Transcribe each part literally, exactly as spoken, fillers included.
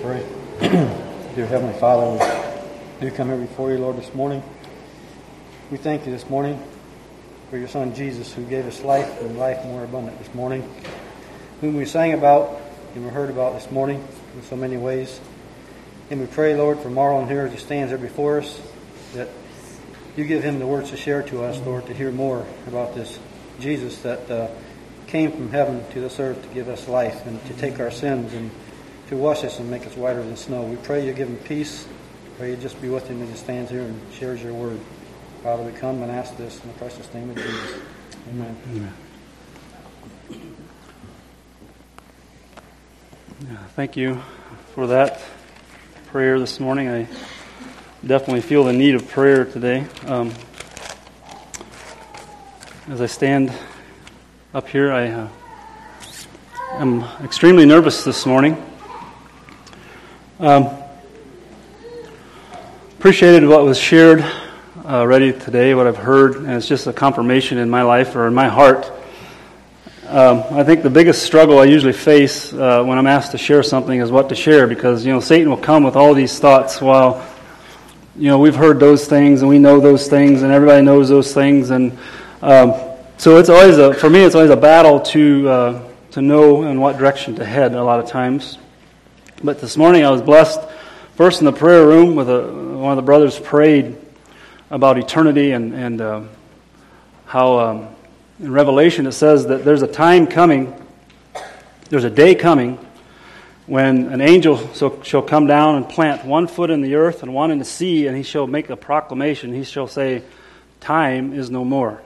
pray. Dear Heavenly Father, we do come here before you, Lord, this morning. We thank you this morning for your Son Jesus, who gave us life and life more abundant this morning, whom we sang about and we heard about this morning in so many ways. And we pray, Lord, for Marlon here as he stands there before us, that you give him the words to share to us, Lord, to hear more about this Jesus that uh, came from heaven to this earth to give us life and to take our sins and to wash us and make us whiter than snow. We pray you give him peace. Pray you just be with him as he stands here and shares your word. Father, we come and ask this in the precious name of Jesus. Amen. Amen. Yeah, thank you for that prayer this morning. I definitely feel the need of prayer today. Um, as I stand up here, I uh, am extremely nervous this morning. Um, appreciated what was shared uh, already today, what I've heard, and it's just a confirmation in my life or in my heart. Um, I think the biggest struggle I usually face uh, when I'm asked to share something is what to share, because you know Satan will come with all these thoughts. Well, you know we've heard those things and we know those things and everybody knows those things, and um, so it's always a for me it's always a battle to uh, to know in what direction to head a lot of times. But this morning I was blessed first in the prayer room with a, one of the brothers prayed about eternity and, and uh, how um, in Revelation it says that there's a time coming, there's a day coming when an angel shall, shall come down and plant one foot in the earth and one in the sea, and he shall make a proclamation. He shall say, time is no more.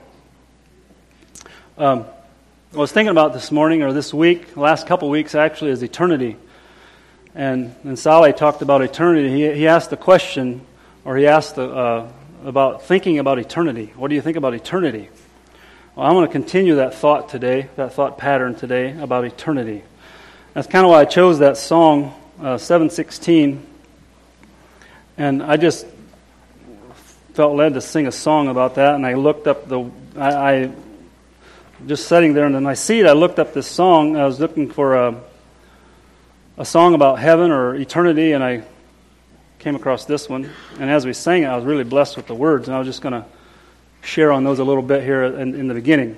Um, I was thinking about this morning or this week, the last couple of weeks actually, is eternity. And and Saleh talked about eternity. He he asked the question, or he asked the, uh, about thinking about eternity. What do you think about eternity? Well, I want to continue that thought today, that thought pattern today about eternity. That's kind of why I chose that song, uh, seven sixteen. And I just felt led to sing a song about that. And I looked up the, I, I just sitting there, and then I see it. I looked up this song. I was looking for a. a song about heaven or eternity, and I came across this one. And as we sang it, I was really blessed with the words, and I was just going to share on those a little bit here in, in the beginning.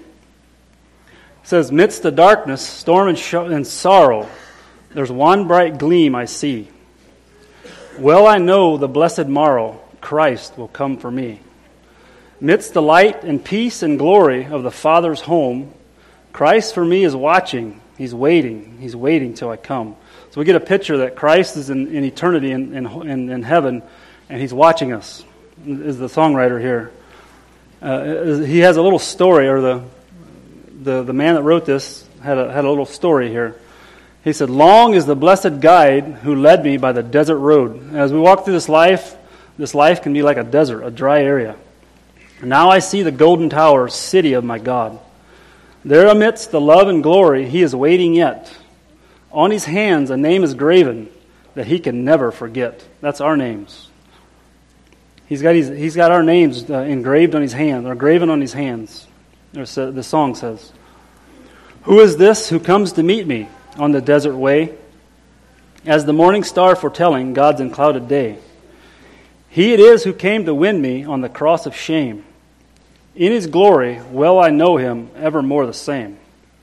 It says, midst the darkness, storm and, sh- and sorrow, there's one bright gleam I see. Well I know the blessed morrow, Christ will come for me. Midst the light and peace and glory of the Father's home, Christ for me is watching, He's waiting, He's waiting till I come. So we get a picture that Christ is in, in eternity in, in, in heaven, and He's watching us, is the songwriter here. Uh, he has a little story, or the, the the man that wrote this had a, had a little story here. He said, long is the blessed guide who led me by the desert road. As we walk through this life, this life can be like a desert, a dry area. Now I see the golden tower, city of my God. There amidst the love and glory, He is waiting yet. On His hands a name is graven that He can never forget. That's our names. He's got his, He's got our names uh, engraved on His hands, or graven on His hands. There's, uh, the song says, who is this who comes to meet me on the desert way? As the morning star foretelling God's unclouded day. He it is who came to win me on the cross of shame. In His glory, well I know Him, evermore the same.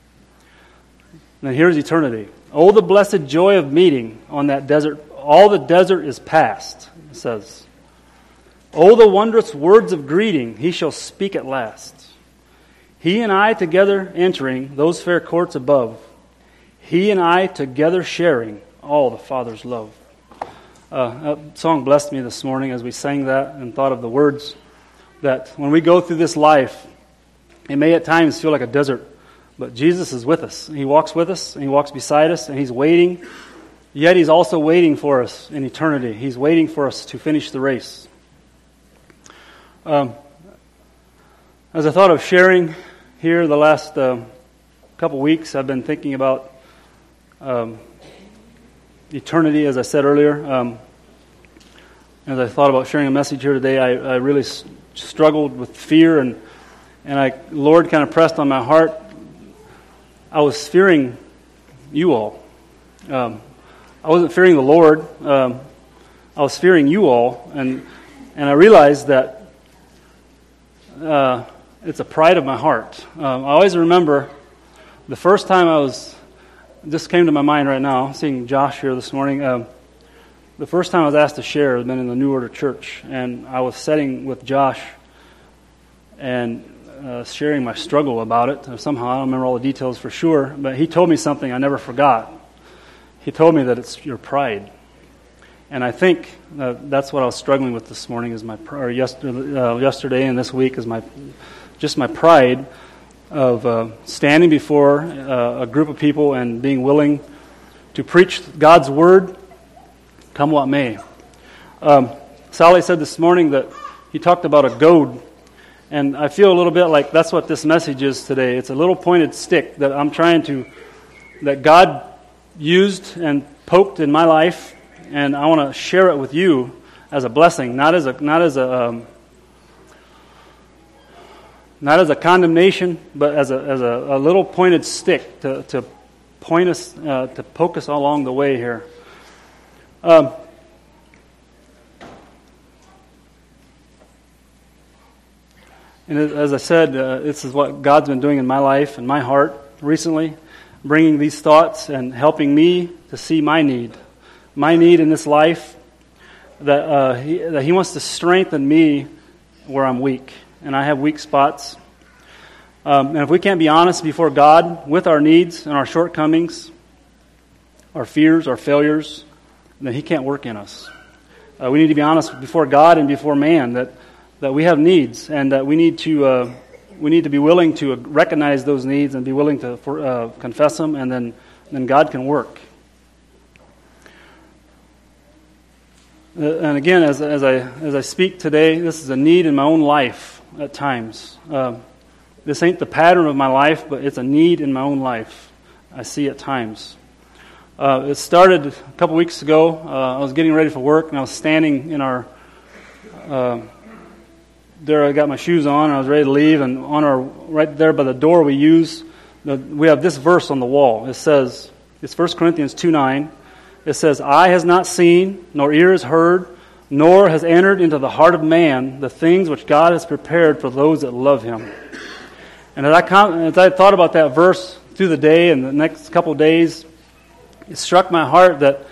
And here's eternity. Oh, the blessed joy of meeting on that desert. All the desert is past, it says. Oh, the wondrous words of greeting He shall speak at last. He and I together entering those fair courts above. He and I together sharing all the Father's love. Uh, that song blessed me this morning as we sang that and thought of the words that when we go through this life, it may at times feel like a desert, but Jesus is with us. He walks with us, and He walks beside us, and He's waiting. Yet He's also waiting for us in eternity. He's waiting for us to finish the race. Um, as I thought of sharing here the last uh, couple weeks, I've been thinking about um, eternity, as I said earlier. Um, as I thought about sharing a message here today, I, I really s- struggled with fear, and and I, Lord kind of pressed on my heart. I was fearing you all. Um, I wasn't fearing the Lord. Um, I was fearing you all, and and I realized that uh, it's a pride of my heart. Um, I always remember the first time I was. This came to my mind right now, seeing Josh here this morning. Um, the first time I was asked to share had been in the New Order Church, and I was sitting with Josh and uh, sharing my struggle about it. Somehow, I don't remember all the details for sure, but he told me something I never forgot. He told me that it's your pride. And I think uh, that's what I was struggling with this morning, is my or yesterday, uh, yesterday and this week is my just my pride of uh, standing before uh, a group of people and being willing to preach God's word, come what may. Um, Sally said this morning that he talked about a goad, and I feel a little bit like that's what this message is today. It's a little pointed stick that I'm trying to, that God used and poked in my life, and I want to share it with you as a blessing, not as a not as a um, not as a condemnation, but as a as a, a little pointed stick to to point us uh, to poke us along the way here. Um, and as I said, uh, this is what God's been doing in my life and my heart recently, bringing these thoughts and helping me to see my need, my need in this life, that uh, he, that He wants to strengthen me where I'm weak, and I have weak spots. Um, and if we can't be honest before God with our needs and our shortcomings, our fears, our failures, then He can't work in us. Uh, we need to be honest before God and before man that, that we have needs, and that we need to uh, we need to be willing to recognize those needs and be willing to for, uh, confess them, and then then God can work. Uh, and again, as as I as I speak today, this is a need in my own life at times. Uh, this ain't the pattern of my life, but it's a need in my own life. I see at times. Uh, it started a couple weeks ago. Uh, I was getting ready for work, and I was standing in our. Uh, there, I got my shoes on. And I was ready to leave, and on our right there by the door, we use the, we have this verse on the wall. It says, it's First Corinthians two nine. It says, "Eye has not seen, nor ear has heard, nor has entered into the heart of man the things which God has prepared for those that love Him." And as I as I thought about that verse through the day and the next couple of days, it struck my heart that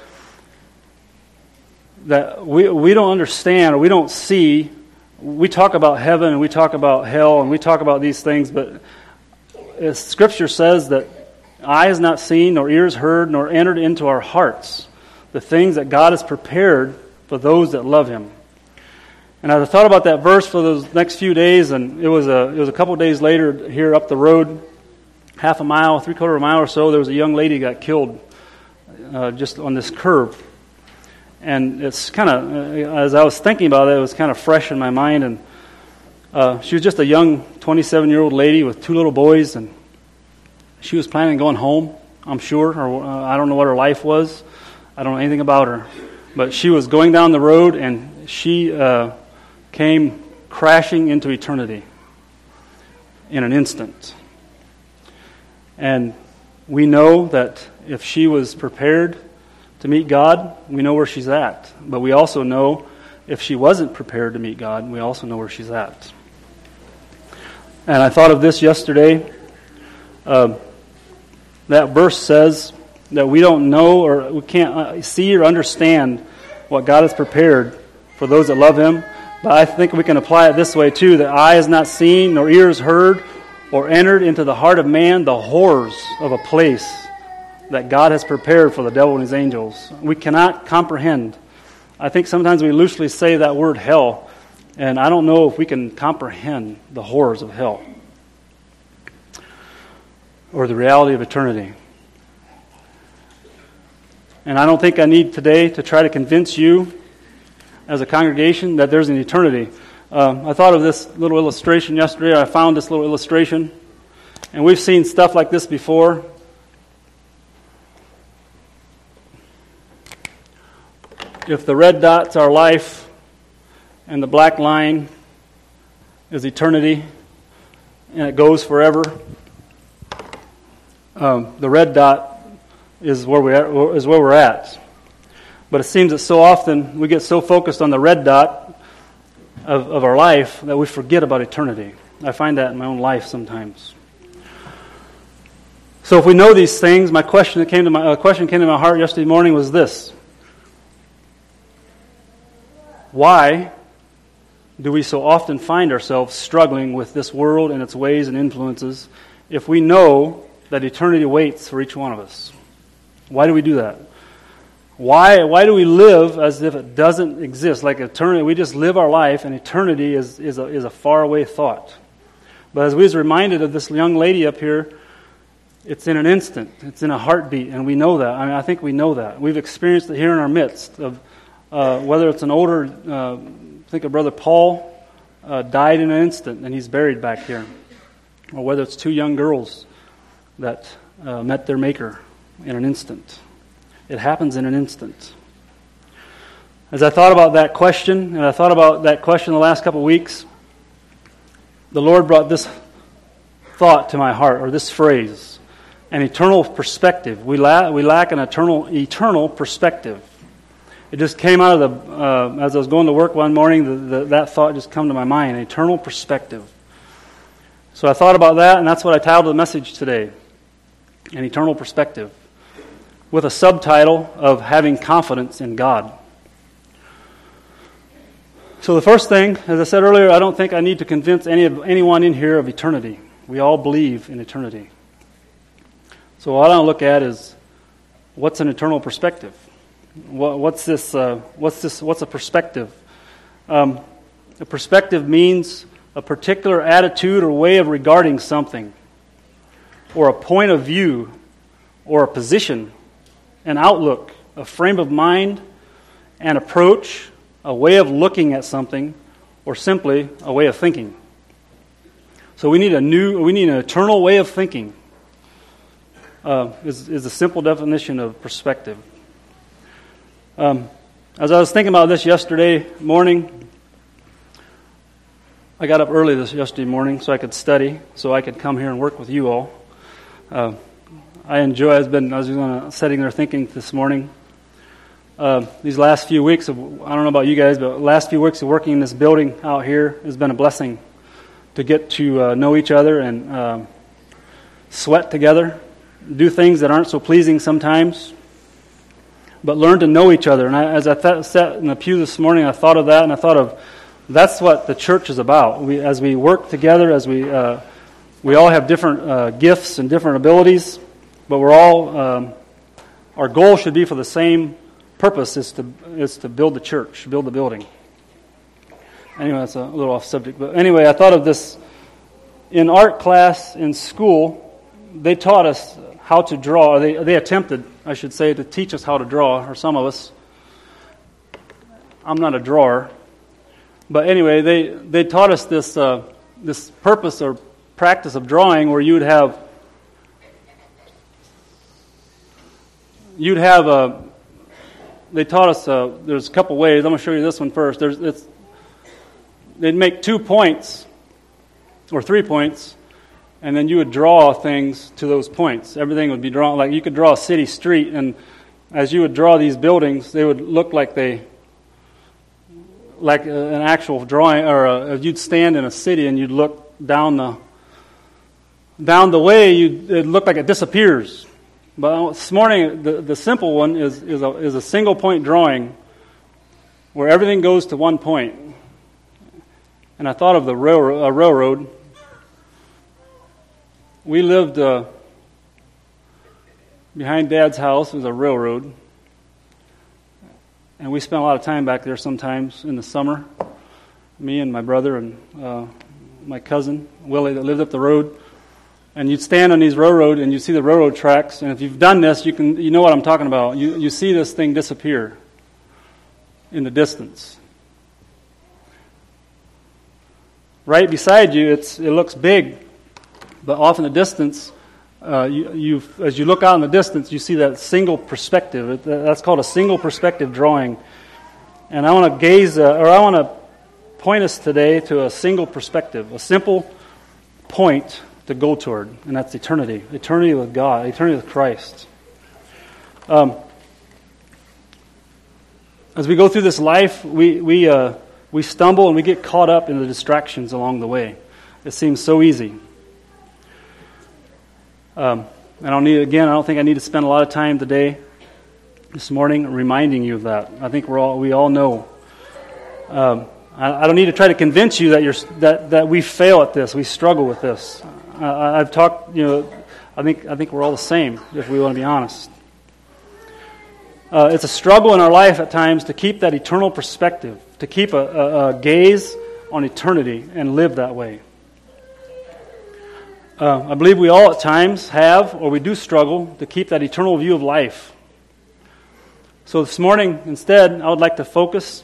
that we we don't understand, or we don't see. We talk about heaven and we talk about hell and we talk about these things, but as Scripture says that eye has not seen, nor ears heard, nor entered into our hearts the things that God has prepared for those that love Him. And as I thought about that verse for those next few days, and it was a it was a couple of days later here up the road, half a mile, three quarter of a mile or so, there was a young lady got killed uh, just on this curve. And it's kind of, uh, as I was thinking about it, it was kind of fresh in my mind. And uh, she was just a young twenty-seven-year-old lady with two little boys, and she was planning on going home, I'm sure, or uh, I don't know what her life was. I don't know anything about her. But she was going down the road, and she uh, came crashing into eternity in an instant. And we know that if she was prepared to meet God, we know where she's at. But we also know if she wasn't prepared to meet God, we also know where she's at. And I thought of this yesterday. Uh, that verse says that we don't know, or we can't see or understand what God has prepared for those that love Him. But I think we can apply it this way too, that eye has not seen, nor ears heard, or entered into the heart of man the horrors of a place that God has prepared for the devil and his angels. We cannot comprehend. I think sometimes we loosely say that word hell, and I don't know if we can comprehend the horrors of hell or the reality of eternity. And I don't think I need today to try to convince you as a congregation that there's an eternity. Um, I thought of this little illustration yesterday. I found this little illustration, and we've seen stuff like this before. If the red dot's our life and the black line is eternity and it goes forever, um, the red dot is where we are, is where we're at. But it seems that so often we get so focused on the red dot of, of our life that we forget about eternity. I find that in my own life sometimes. So if we know these things, my question that came to my uh, question came to my heart yesterday morning was this: why do we so often find ourselves struggling with this world and its ways and influences if we know that eternity waits for each one of us? Why do we do that? Why why do we live as if it doesn't exist? Like eternity, we just live our life, and eternity is, is, a, is a faraway thought. But as we was reminded of this young lady up here, it's in an instant. It's in a heartbeat, and we know that. I mean, I think we know that. We've experienced it here in our midst. Of uh, whether it's an older, uh, I think of Brother Paul, uh, died in an instant, and he's buried back here. Or whether it's two young girls that uh, met their Maker in an instant. It happens in an instant. As I thought about that question, and I thought about that question the last couple of weeks, the Lord brought this thought to my heart, or this phrase: an eternal perspective. We lack, we lack an eternal eternal perspective. It just came out of the, uh, as I was going to work one morning, the, the, that thought just come to my mind, an eternal perspective. So I thought about that, and that's what I titled the message today, an eternal perspective, with a subtitle of having confidence in God. So the first thing, as I said earlier, I don't think I need to convince any of anyone in here of eternity. We all believe in eternity. So what I want to look at is, what's an eternal perspective? What, what's this? Uh, what's this? What's a perspective? Um, a perspective means a particular attitude or way of regarding something, or a point of view, or a position, an outlook, a frame of mind, an approach, a way of looking at something, or simply a way of thinking. So we need a new, we need an eternal way of thinking. Uh, is is a simple definition of perspective. Um, as I was thinking about this yesterday morning, I got up early this yesterday morning so I could study, so I could come here and work with you all. Uh, I enjoy. I've been. I was uh, sitting there thinking this morning. Uh, these last few weeks of, I don't know about you guys, but last few weeks of working in this building out here has been a blessing to get to uh, know each other and uh, sweat together, do things that aren't so pleasing sometimes, but learn to know each other. And I, as I th- sat in the pew this morning, I thought of that, and I thought of that's what the church is about. We, as we work together, as we uh, we all have different uh, gifts and different abilities, but we're all um, our goal should be for the same purpose is to is to build the church, build the building. Anyway, that's a little off subject. But anyway, I thought of this. In art class in school, they taught us how to draw. Or they, they attempted, I should say, to teach us how to draw, or some of us. I'm not a drawer. But anyway, they, they taught us this uh, this purpose or practice of drawing where you would have you'd have a They taught us, uh, there's a couple ways. I'm going to show you this one first. There's, it's, they'd make two points, or three points, and then you would draw things to those points. Everything would be drawn, like you could draw a city street, and as you would draw these buildings, they would look like they, like an actual drawing, or a, you'd stand in a city and you'd look down the, down the way, you'd, it looked like it disappears. But this morning, the, the simple one is is a, is a single point drawing where everything goes to one point. And I thought of the railroad. Uh, railroad. We lived uh, behind Dad's house. There was a railroad. And we spent a lot of time back there sometimes in the summer. Me and my brother and uh, my cousin, Willie, that lived up the road. And you'd stand on these railroad and you see the railroad tracks. And if you've done this, you can you know what I'm talking about. You you see this thing disappear in the distance. Right beside you, it's it looks big, but off in the distance, uh, you you as you look out in the distance, you see that single perspective. It, that's called a single perspective drawing. And I want to gaze, uh, or I want to point us today to a single perspective, a simple point to go toward, and that's eternity. Eternity with God, eternity with Christ. Um, as we go through this life, we we uh, we stumble and we get caught up in the distractions along the way. It seems so easy. Um, I don't need again. I don't think I need to spend a lot of time today, this morning, reminding you of that. I think we're all we all know. Um, I, I don't need to try to convince you that you're that, that we fail at this. We struggle with this. I, I've talked. You know, I think I think we're all the same if we want to be honest. Uh, it's a struggle in our life at times to keep that eternal perspective, to keep a, a, a gaze on eternity and live that way. Uh, I believe we all at times have, or we do struggle, to keep that eternal view of life. So this morning, instead, I would like to focus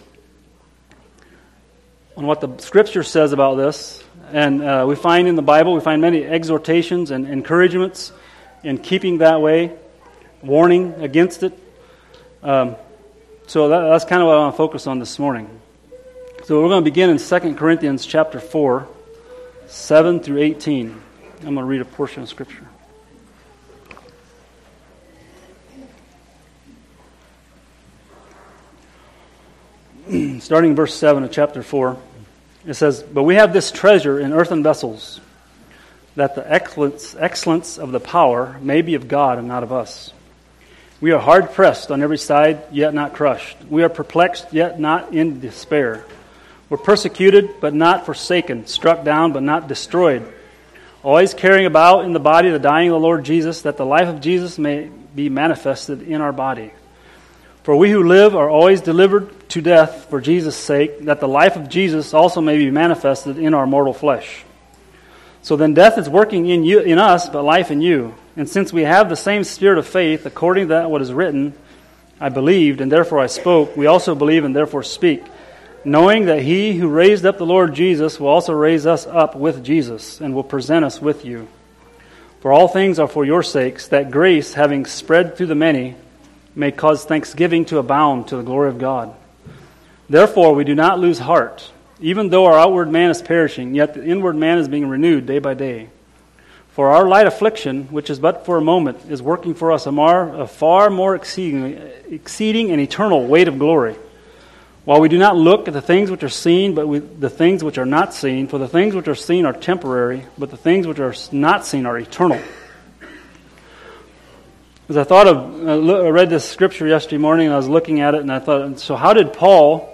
on what the Scripture says about this. And uh, we find in the Bible, we find many exhortations and encouragements in keeping that way, warning against it. Um, so that, that's kind of what I want to focus on this morning. So we're going to begin in Second Corinthians chapter four, seven through eighteen. I'm going to read a portion of Scripture. Starting in verse seven of chapter four, it says, "But we have this treasure in earthen vessels, that the excellence, excellence of the power may be of God and not of us. We are hard pressed on every side, yet not crushed. We are perplexed, yet not in despair. We're persecuted, but not forsaken, struck down, but not destroyed. Always carrying about in the body the dying of the Lord Jesus, that the life of Jesus may be manifested in our body. For we who live are always delivered to death for Jesus' sake, that the life of Jesus also may be manifested in our mortal flesh. So then death is working in you, in us, but life in you. And since we have the same spirit of faith, according to that what is written, I believed, and therefore I spoke, we also believe and therefore speak, knowing that he who raised up the Lord Jesus will also raise us up with Jesus, and will present us with you. For all things are for your sakes, that grace, having spread through the many, may cause thanksgiving to abound to the glory of God. Therefore we do not lose heart, even though our outward man is perishing, yet the inward man is being renewed day by day. For our light affliction, which is but for a moment, is working for us a, mar, a far more exceeding, exceeding and eternal weight of glory. While we do not look at the things which are seen, but we, the things which are not seen, for the things which are seen are temporary, but the things which are not seen are eternal." As I thought of, I read this scripture yesterday morning, and I was looking at it, and I thought, so how did Paul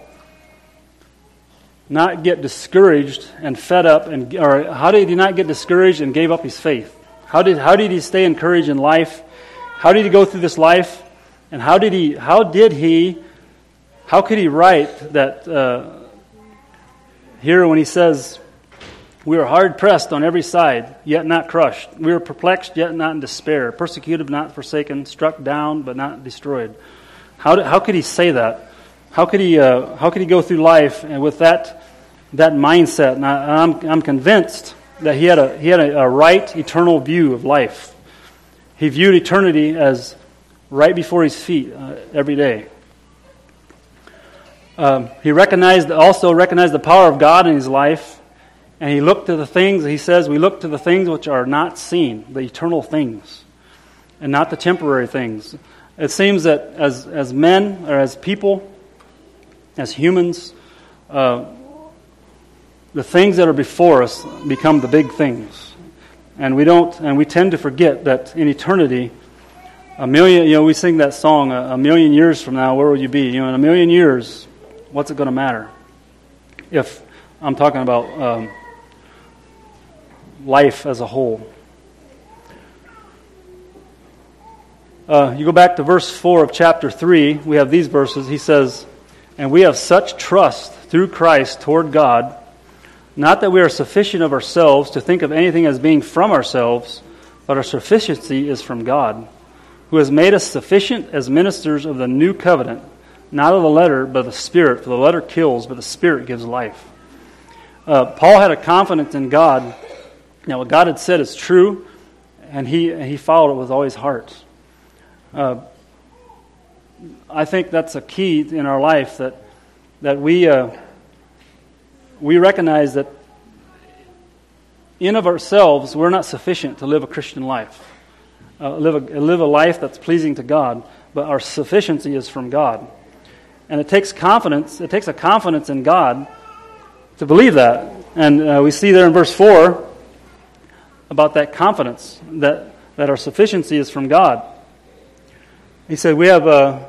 not get discouraged and fed up, and or how did he not get discouraged and gave up his faith? How did how did he stay encouraged in life? How did he go through this life? And how did he how did he how could he write that uh, here when he says, "We are hard pressed on every side, yet not crushed. We are perplexed, yet not in despair. Persecuted, not forsaken. Struck down, but not destroyed." How did, how could he say that? How could he uh, how could he go through life and with that that mindset? And I, I'm I'm convinced that he had a he had a, a right eternal view of life. He viewed eternity as right before his feet uh, every day. Um, he recognized also recognized the power of God in his life, and he looked to the things. He says, "We look to the things which are not seen, the eternal things, and not the temporary things." It seems that as as men or as people, as humans, uh, the things that are before us become the big things, and we don't, and we tend to forget that in eternity, a million. You know, we sing that song, "A, a million years from now, where will you be?" You know, in a million years, what's it going to matter? If I'm talking about um, life as a whole. Uh, you go back to verse four of chapter three. We have these verses. He says, "And we have such trust through Christ toward God, not that we are sufficient of ourselves to think of anything as being from ourselves, but our sufficiency is from God, who has made us sufficient as ministers of the new covenant, not of the letter, but of the Spirit. For the letter kills, but the Spirit gives life." Uh, Paul had a confidence in God. Now, what God had said is true, and he he followed it with all his heart. Uh, I think that's a key in our life, that that we uh, we recognize that in of ourselves we're not sufficient to live a Christian life, uh, live a live a life that's pleasing to God. But our sufficiency is from God. And it takes confidence, it takes a confidence in God to believe that. And uh, we see there in verse four about that confidence, that, that our sufficiency is from God. He said, we have uh,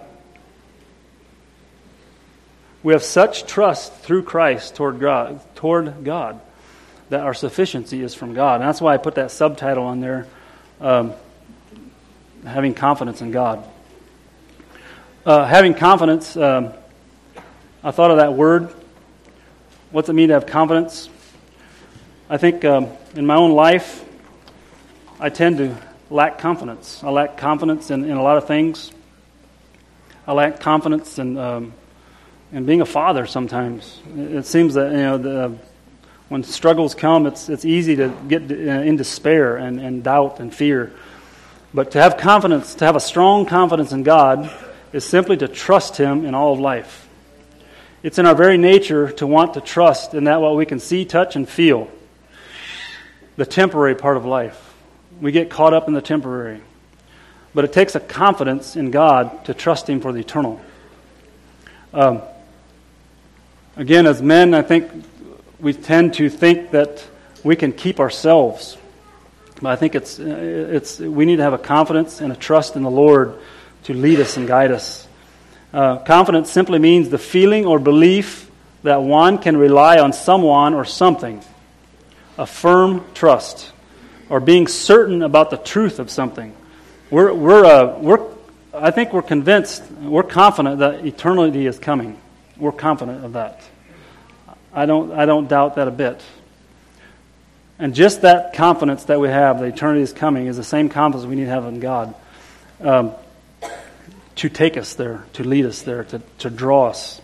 we have such trust through Christ toward God, toward God, that our sufficiency is from God. And that's why I put that subtitle on there, um, having confidence in God. Uh, having confidence, um, I thought of that word. What's it mean to have confidence? I think um, in my own life, I tend to lack confidence. I lack confidence in, in a lot of things. I lack confidence in um, in being a father sometimes. It, it seems that, you know, the, when struggles come, it's it's easy to get in despair and, and doubt and fear. But to have confidence, to have a strong confidence in God, is simply to trust Him in all of life. It's in our very nature to want to trust in that what we can see, touch, and feel, the temporary part of life. We get caught up in the temporary. But it takes a confidence in God to trust Him for the eternal. Um, again, as men, I think we tend to think that we can keep ourselves. But I think it's it's we need to have a confidence and a trust in the Lord to lead us and guide us. Uh, confidence simply means the feeling or belief that one can rely on someone or something. A firm trust, or being certain about the truth of something. We're we're uh, we're I think we're convinced, we're confident that eternity is coming. We're confident of that. I don't I don't doubt that a bit. And just that confidence that we have, that eternity is coming, is the same confidence we need to have in God. Um, to take us there, to lead us there, to, to draw us.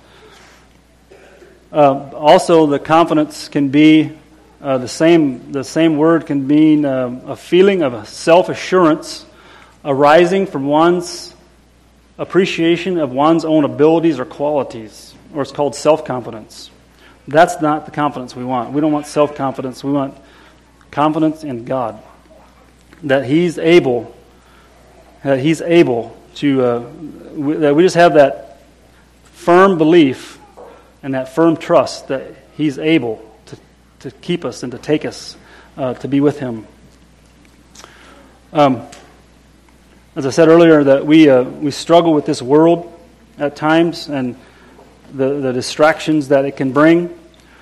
Uh, also, the confidence can be uh, the same. The same word can mean uh, a feeling of a self-assurance arising from one's appreciation of one's own abilities or qualities, or it's called self-confidence. That's not the confidence we want. We don't want self-confidence. We want confidence in God, that He's able, that He's able. To uh, we, that we just have that firm belief and that firm trust that He's able to, to keep us and to take us uh, to be with Him. Um, as I said earlier, that we uh, we struggle with this world at times and the the distractions that it can bring.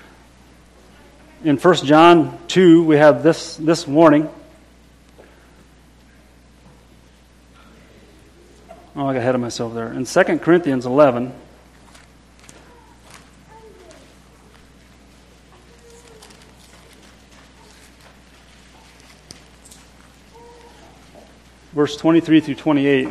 In First John two, we have this this warning. Oh, I got ahead of myself there. In Second Corinthians eleven, verse twenty-three through twenty-eight,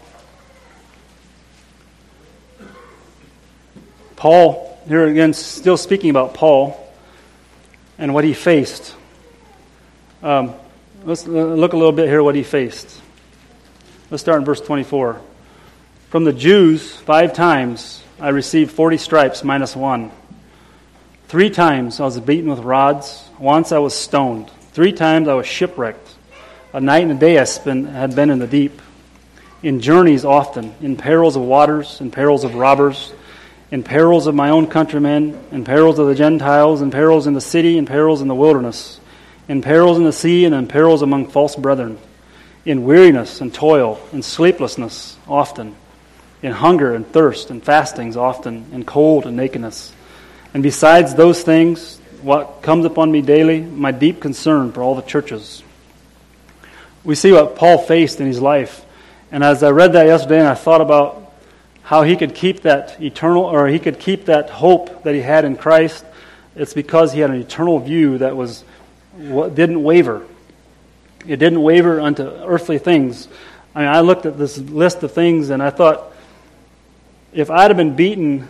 Paul, here again, still speaking about Paul and what he faced. Um, let's look a little bit here what he faced. Let's start in verse twenty-four. From the Jews, five times I received forty stripes minus one. Three times I was beaten with rods. Once I was stoned. Three times I was shipwrecked. A night and a day I spent, had been in the deep. In journeys often, in perils of waters, in perils of robbers, in perils of my own countrymen, in perils of the Gentiles, in perils in the city, in perils in the wilderness, in perils in the sea, and in perils among false brethren, in weariness and toil, in sleeplessness often, in hunger and thirst, and fastings often, in cold and nakedness. And besides those things, what comes upon me daily, my deep concern for all the churches. We see what Paul faced in his life. And as I read that yesterday, and I thought about how he could keep that eternal, or he could keep that hope that he had in Christ, it's because he had an eternal view that was didn't waver. It didn't waver unto earthly things. I mean, I looked at this list of things and I thought, if I'd have been beaten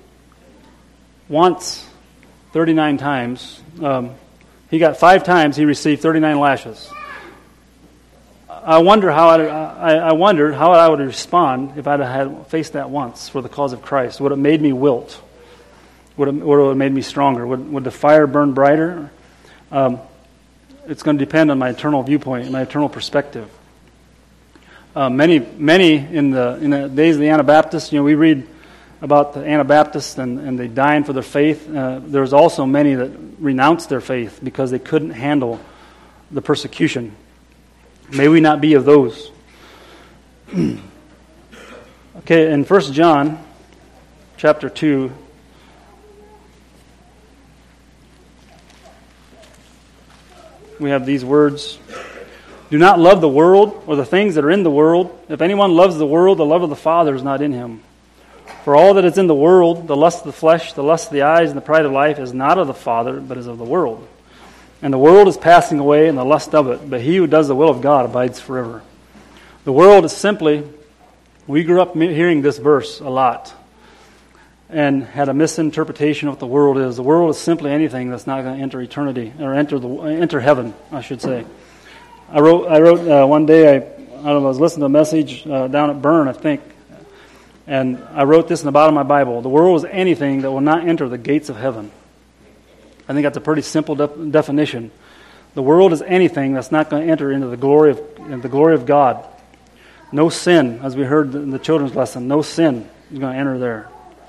once, thirty-nine times, um, he got five times, he received thirty-nine lashes. I wonder how I'd, I, I wondered how I would respond if I'd had faced that once for the cause of Christ. Would it made me wilt? Would it, would it have made me stronger? Would, would the fire burn brighter? Um, it's going to depend on my eternal viewpoint, my eternal perspective. Uh, many, many in the in the days of the Anabaptists, you know, we read about the Anabaptists and, and they dying for their faith, uh, there's also many that renounced their faith because they couldn't handle the persecution. May we not be of those. Okay, in First John chapter two, we have these words. Do not love the world or the things that are in the world. If anyone loves the world, the love of the Father is not in him. For all that is in the world, the lust of the flesh, the lust of the eyes, and the pride of life, is not of the Father, but is of the world. And the world is passing away, and the lust of it, but he who does the will of God abides forever. The world is simply, we grew up hearing this verse a lot, and had a misinterpretation of what the world is. The world is simply anything that's not going to enter eternity, or enter the enter heaven, I should say. I wrote I wrote uh, one day, I, I don't know, I was listening to a message uh, down at Bern, I think, and I wrote this in the bottom of my Bible. The world is anything that will not enter the gates of heaven. I think that's a pretty simple de- definition. The world is anything that's not going to enter into the glory of into the glory of God. No sin, as we heard in the children's lesson, no sin is going to enter there.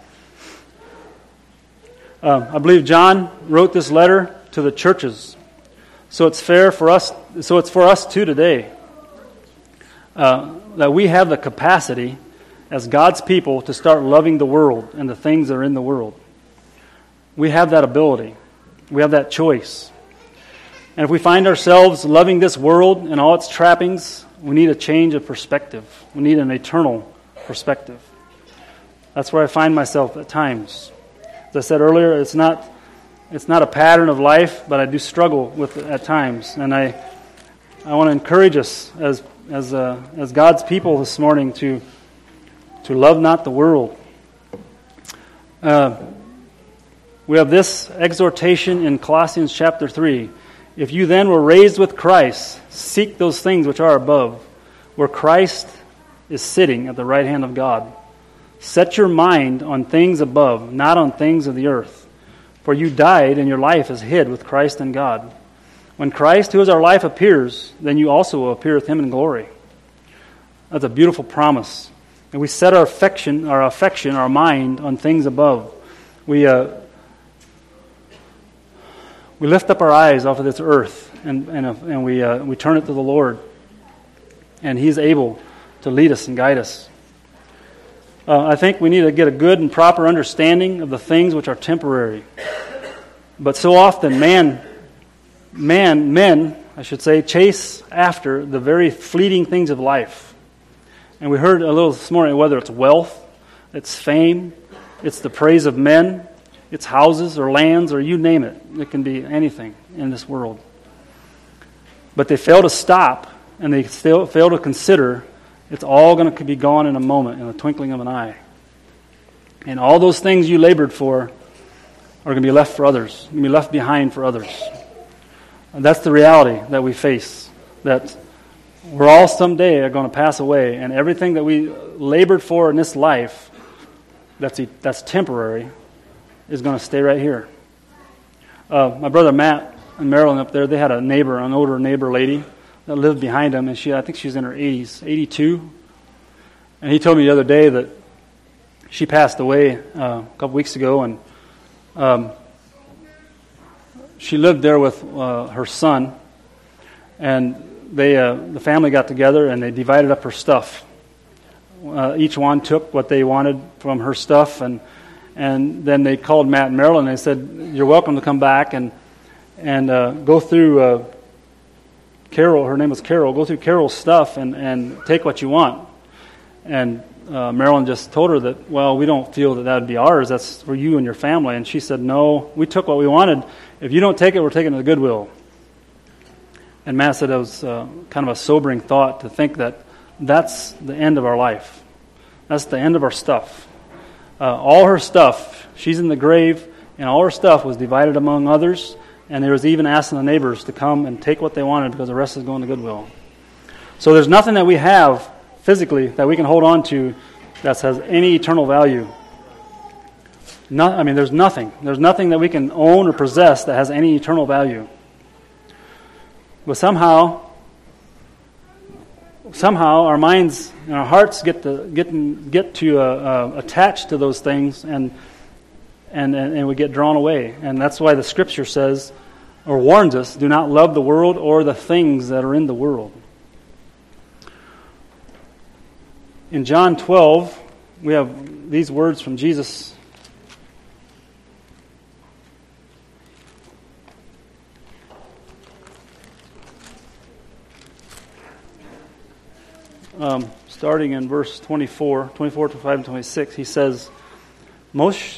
Uh, I believe John wrote this letter to the churches. So it's fair for us. So it's for us too today uh, that we have the capacity as God's people to start loving the world and the things that are in the world. We have that ability. We have that choice. And if we find ourselves loving this world and all its trappings, we need a change of perspective. We need an eternal perspective. That's where I find myself at times. As I said earlier, it's not. It's not a pattern of life, but I do struggle with it at times. And I I want to encourage us as as uh, as God's people this morning to to love not the world. Uh, we have this exhortation in Colossians chapter three. If you then were raised with Christ, seek those things which are above, where Christ is sitting at the right hand of God. Set your mind on things above, not on things of the earth. For you died, and your life is hid with Christ in God. When Christ, who is our life, appears, then you also will appear with him in glory. That's a beautiful promise. And we set our affection, our affection, our mind on things above. We uh, we lift up our eyes off of this earth, and and, uh, and we uh, we turn it to the Lord, and He's able to lead us and guide us. Uh, I think we need to get a good and proper understanding of the things which are temporary. But so often, man, man, men, I should say, chase after the very fleeting things of life. And we heard a little this morning, whether it's wealth, it's fame, it's the praise of men, it's houses or lands, or you name it. It can be anything in this world. But they fail to stop, and they still fail to consider it's all going to be gone in a moment, in the twinkling of an eye. And all those things you labored for are going to be left for others, going to be left behind for others. And that's the reality that we face, that we're all someday are going to pass away, and everything that we labored for in this life that's that's temporary is going to stay right here. Uh, my brother Matt and Marilyn up there, they had a neighbor, an older neighbor lady, that lived behind him, and she, I think she's in her eighties, eighty-two. And he told me the other day that she passed away uh, a couple weeks ago, and um, she lived there with uh, her son, and they, uh, the family got together and they divided up her stuff. Uh, each one took what they wanted from her stuff, and and then they called Matt and Marilyn, and they said, "You're welcome to come back and and uh, go through." Uh, Carol, her name was Carol, go through Carol's stuff and, and take what you want. And uh, Marilyn just told her that, well, we don't feel that that would be ours. That's for you and your family. And she said, no, we took what we wanted. If you don't take it, we're taking it to Goodwill. And Matt said it was uh, kind of a sobering thought to think that that's the end of our life. That's the end of our stuff. Uh, all her stuff, she's in the grave, and all her stuff was divided among others. And there was even asking the neighbors to come and take what they wanted because the rest is going to Goodwill. So there's nothing that we have physically that we can hold on to that has any eternal value. No, I mean, there's nothing. There's nothing that we can own or possess that has any eternal value. But somehow, somehow our minds and our hearts get to get get to uh, uh, attached to those things, and, and and and we get drawn away. And that's why the Scripture says, or warns us, do not love the world or the things that are in the world. In John twelve, we have these words from Jesus. Um, starting in verse twenty-four, twenty-four, twenty-five, and twenty-six, he says, Most,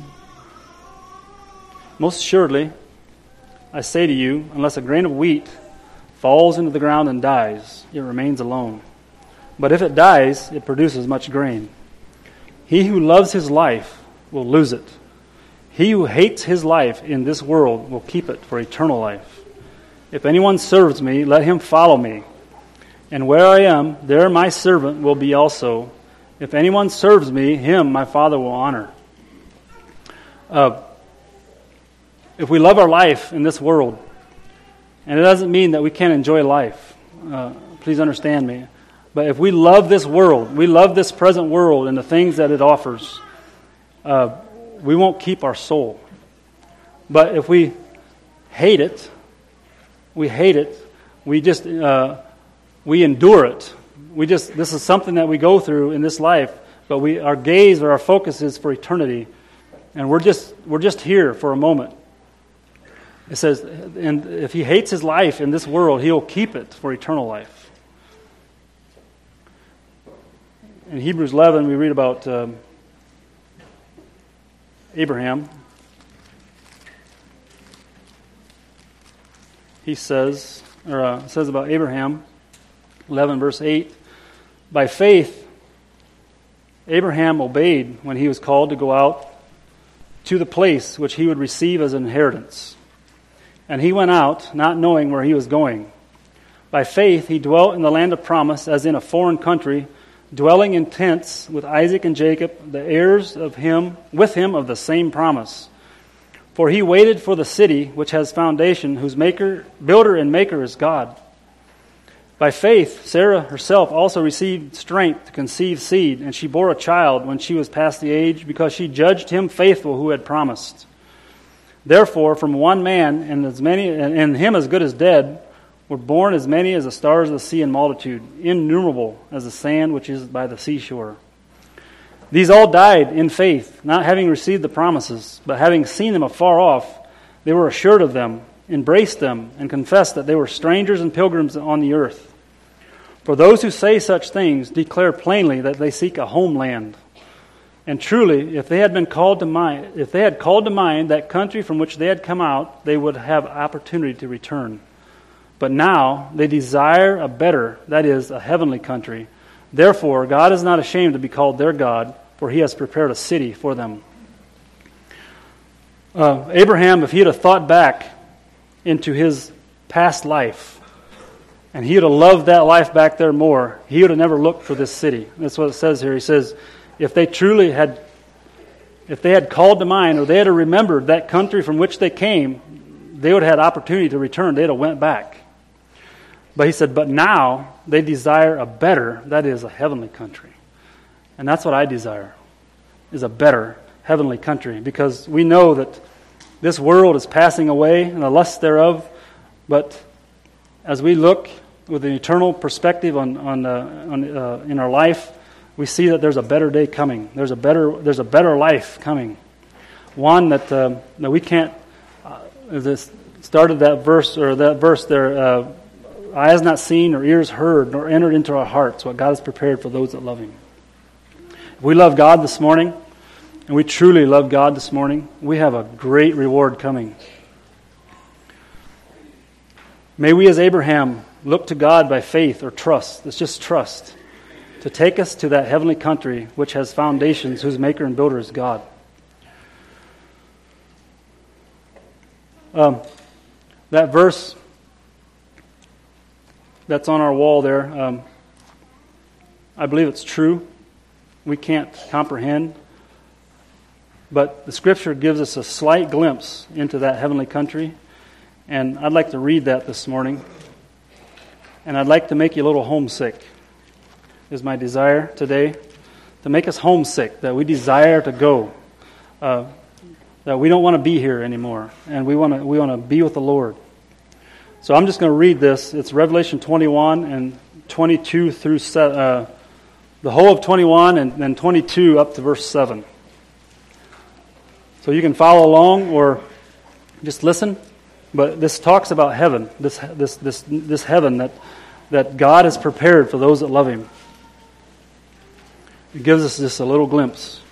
most assuredly, I say to you, unless a grain of wheat falls into the ground and dies, it remains alone. But if it dies, it produces much grain. He who loves his life will lose it. He who hates his life in this world will keep it for eternal life. If anyone serves me, let him follow me. And where I am, there my servant will be also. If anyone serves me, him my Father will honor. Uh, if we love our life in this world, and it doesn't mean that we can't enjoy life, uh, please understand me, but if we love this world, we love this present world and the things that it offers, uh, we won't keep our soul. But if we hate it, we hate it, we just... Uh, We endure it. We just this is something that we go through in this life, but we our gaze or our focus is for eternity, and we're just we're just here for a moment. It says, and if he hates his life in this world, he'll keep it for eternal life. In Hebrews eleven, we read about um, Abraham. He says, or uh, says about Abraham. eleven verse eight, by faith Abraham obeyed when he was called to go out to the place which he would receive as an inheritance. And he went out, not knowing where he was going. By faith he dwelt in the land of promise as in a foreign country, dwelling in tents with Isaac and Jacob, the heirs of him, with him of the same promise. For he waited for the city which has foundation, whose maker, builder and maker is God. By faith, Sarah herself also received strength to conceive seed, and she bore a child when she was past the age, because she judged him faithful who had promised. Therefore, from one man, and as many, and him as good as dead, were born as many as the stars of the sea in multitude, innumerable as the sand which is by the seashore. These all died in faith, not having received the promises, but having seen them afar off, they were assured of them, embraced them, and confessed that they were strangers and pilgrims on the earth. For those who say such things declare plainly that they seek a homeland. And truly, if they had been called to mind, if they had called to mind that country from which they had come out, they would have opportunity to return. But now they desire a better, that is, a heavenly country. Therefore, God is not ashamed to be called their God, for he has prepared a city for them. Uh, Abraham, if he had thought back into his past life, and he would have loved that life back there more, he would have never looked for this city. That's what it says here. He says, if they truly had, if they had called to mind, or they had remembered that country from which they came, they would have had opportunity to return. They'd have went back. But he said, but now they desire a better, that is, a heavenly country. And that's what I desire, is a better heavenly country. Because we know that this world is passing away and the lust thereof, but as we look with an eternal perspective on, on, uh, on uh, in our life, we see that there's a better day coming. There's a better there's a better life coming, one that uh, that we can't. Uh, this started that verse or that verse there. Uh, Eye has not seen, or ears heard, nor entered into our hearts what God has prepared for those that love Him. If we love God this morning, and we truly love God this morning, we have a great reward coming. May we, as Abraham, look to God by faith or trust. It's just trust, to take us to that heavenly country which has foundations, whose maker and builder is God. Um, that verse that's on our wall there, um, I believe it's true. We can't comprehend. But the Scripture gives us a slight glimpse into that heavenly country. And I'd like to read that this morning. and I'd like to make you a little homesick, is my desire today, to make us homesick, that we desire to go, uh, that we don't want to be here anymore, and we want to we want to be with the Lord. So I'm just going to read this. It's Revelation twenty-one and twenty-two through uh, the whole of twenty-one and then twenty-two up to verse seven. So you can follow along or just listen. But this talks about heaven, this this this this heaven that that God has prepared for those that love Him. It gives us just a little glimpse.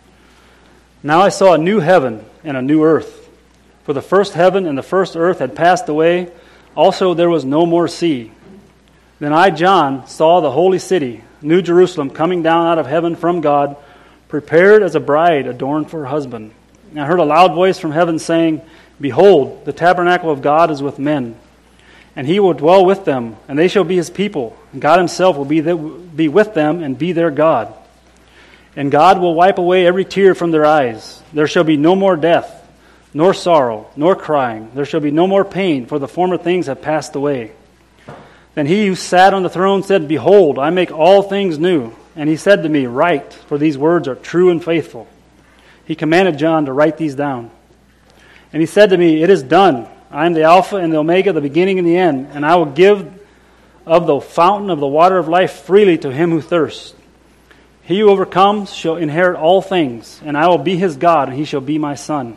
Now I saw a new heaven and a new earth. For the first heaven and the first earth had passed away. Also there was no more sea. Then I, John, saw the holy city, New Jerusalem, coming down out of heaven from God, prepared as a bride adorned for her husband. And I heard a loud voice from heaven saying, Behold, the tabernacle of God is with men, and He will dwell with them, and they shall be His people. And God Himself will be, the, be with them and be their God. And God will wipe away every tear from their eyes. There shall be no more death, nor sorrow, nor crying. There shall be no more pain, for the former things have passed away. Then He who sat on the throne said, Behold, I make all things new. And He said to me, Write, for these words are true and faithful. He commanded John to write these down. And He said to me, It is done. I am the Alpha and the Omega, the beginning and the end. And I will give of the fountain of the water of life freely to him who thirsts. He who overcomes shall inherit all things, and I will be his God, and he shall be my son.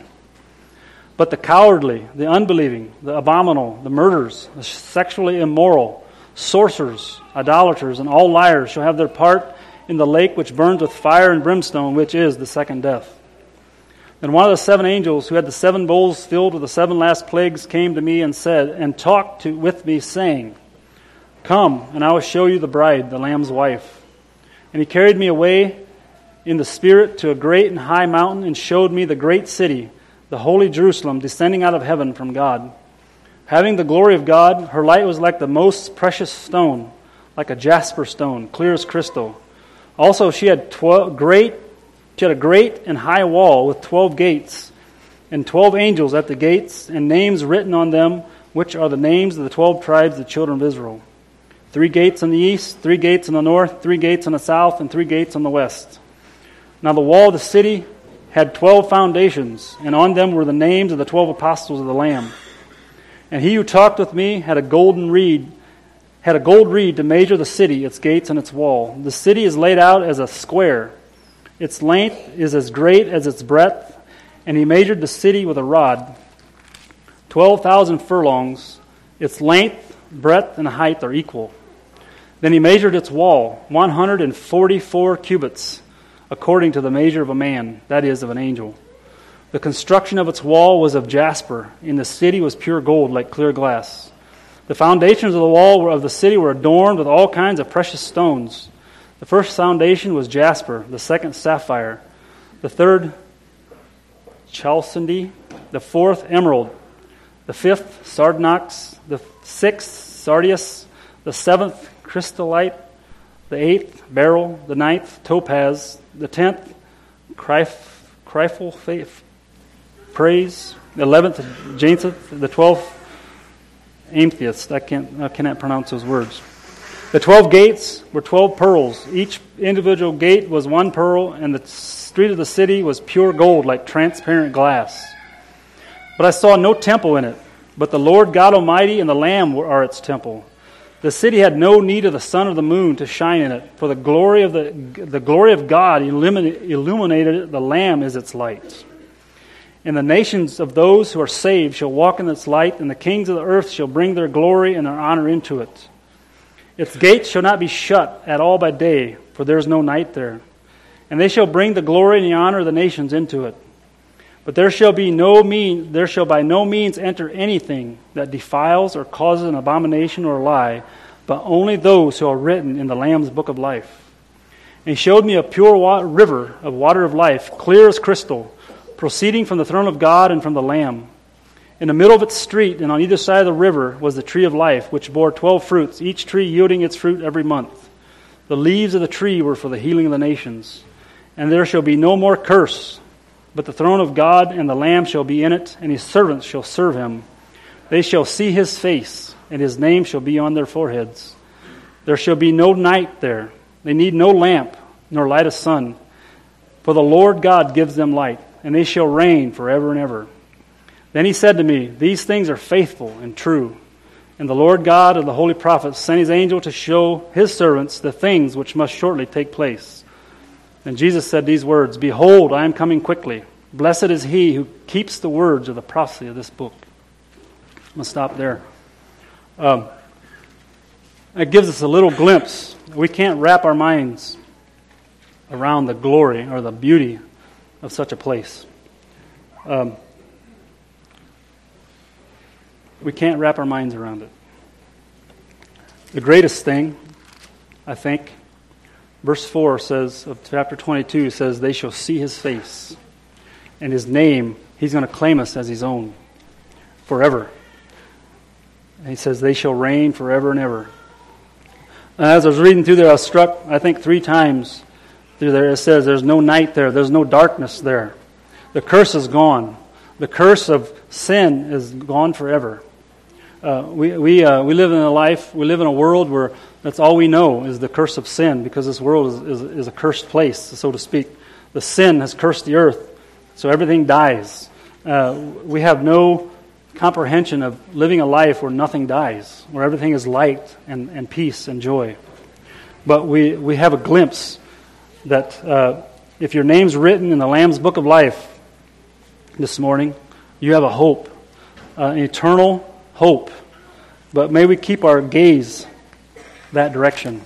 But the cowardly, the unbelieving, the abominable, the murderers, the sexually immoral, sorcerers, idolaters, and all liars shall have their part in the lake which burns with fire and brimstone, which is the second death. Then one of the seven angels who had the seven bowls filled with the seven last plagues came to me and said, and talked to, with me, saying, Come, and I will show you the bride, the Lamb's wife. And he carried me away in the Spirit to a great and high mountain and showed me the great city, the holy Jerusalem, descending out of heaven from God. Having the glory of God, her light was like the most precious stone, like a jasper stone, clear as crystal. Also she had twelve great, she had a great and high wall with twelve gates, and twelve angels at the gates, and names written on them, which are the names of the twelve tribes of the children of Israel. Three gates on the east, three gates on the north, three gates on the south, and three gates on the west. Now the wall of the city had twelve foundations, and on them were the names of the twelve apostles of the Lamb. And he who talked with me had a golden reed, had a gold reed to measure the city, its gates, and its wall. The city is laid out as a square. Its length is as great as its breadth, and he measured the city with a rod. Twelve thousand furlongs. Its length, breadth, and height are equal. Then he measured its wall, one hundred forty-four cubits, according to the measure of a man, that is, of an angel. The construction of its wall was of jasper, and the city was pure gold, like clear glass. The foundations of the wall of the city were adorned with all kinds of precious stones. The first foundation was jasper, the second sapphire, the third chalcedony, the fourth emerald, the fifth sardonyx, the sixth sardius, the seventh crystallite, the eighth beryl, the ninth topaz, the tenth cryphal praise, the eleventh jacinth, the twelfth amethyst. I can't I cannot pronounce those words. The twelve gates were twelve pearls. Each individual gate was one pearl, and the street of the city was pure gold, like transparent glass. But I saw no temple in it, but the Lord God Almighty and the Lamb are its temple. The city had no need of the sun or the moon to shine in it, for the glory of the the glory of God illuminated it. The Lamb is its light. And the nations of those who are saved shall walk in its light, and the kings of the earth shall bring their glory and their honor into it. Its gates shall not be shut at all by day, for there is no night there. And they shall bring the glory and the honor of the nations into it. But there shall be no mean, there shall by no means enter anything that defiles or causes an abomination or a lie, but only those who are written in the Lamb's book of life. And he showed me a pure water, river of water of life, clear as crystal, proceeding from the throne of God and from the Lamb. In the middle of its street and on either side of the river was the tree of life, which bore twelve fruits, each tree yielding its fruit every month. The leaves of the tree were for the healing of the nations. And there shall be no more curse, but the throne of God and the Lamb shall be in it, and his servants shall serve him. They shall see his face, and his name shall be on their foreheads. There shall be no night there. They need no lamp, nor light of sun. For the Lord God gives them light, and they shall reign forever and ever. Then he said to me, These things are faithful and true. And the Lord God of the holy prophets sent his angel to show his servants the things which must shortly take place. And Jesus said these words, Behold, I am coming quickly. Blessed is he who keeps the words of the prophecy of this book. I'm going to stop there. Um, it gives us a little glimpse. We can't wrap our minds around the glory or the beauty of such a place. Um, we can't wrap our minds around it. The greatest thing, I think, verse four says, of chapter twenty-two says, They shall see his face, and his name, he's going to claim us as his own forever. And he says, They shall reign forever and ever. And as I was reading through there, I was struck, I think, three times through there. It says there's no night there. There's no darkness there. The curse is gone. The curse of sin is gone forever. Uh, we we uh, we live in a life, we live in a world where that's all we know is the curse of sin, because this world is, is, is a cursed place, so to speak. The sin has cursed the earth, so everything dies. Uh, we have no comprehension of living a life where nothing dies, where everything is light and, and peace and joy. But we, we have a glimpse that uh, if your name's written in the Lamb's Book of Life this morning, you have a hope, uh, an eternal hope. But may we keep our gaze that direction.